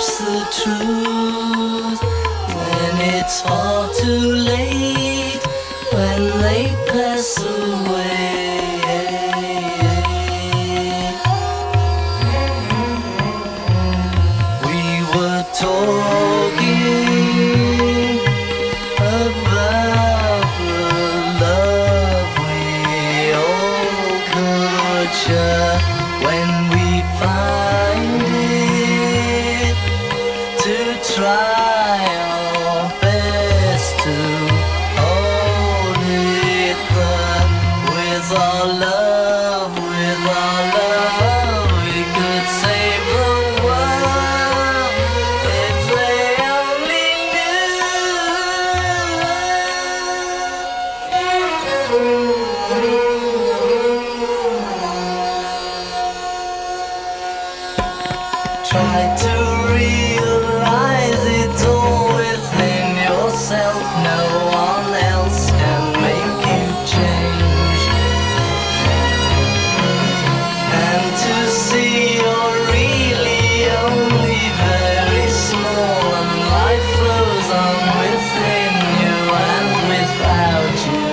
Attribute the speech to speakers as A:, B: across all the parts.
A: accepts the truth when it's far too late, when they pass away. We were talking about the love we all could share when we find it, to try our best to hold it there. With our love, we could save the world if they only try to realize it's all within yourself. No one else can make you change. And to see you're really only very small, and life flows on within you and without you.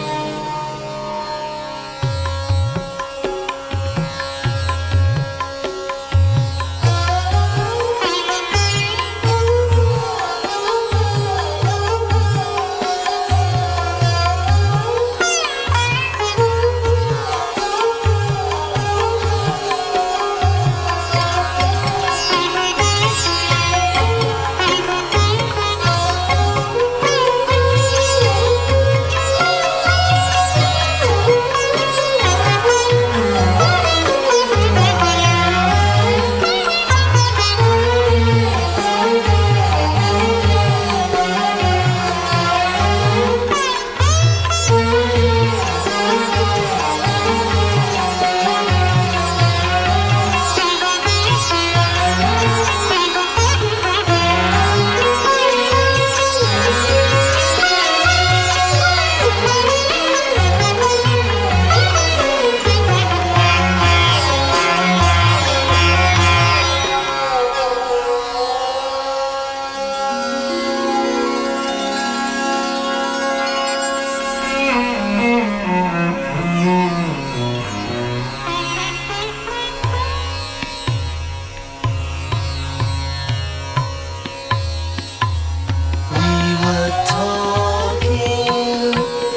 A: We were talking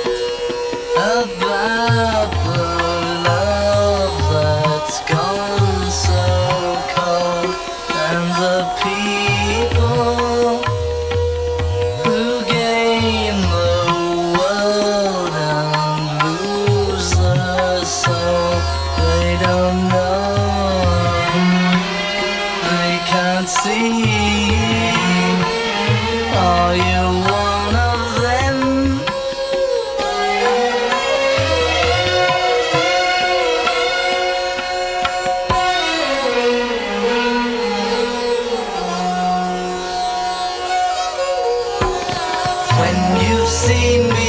A: about the love that's gone so cold, and the people who gain the world and lose their soul. They don't know, they can't see. Are you one of them? When you've seen me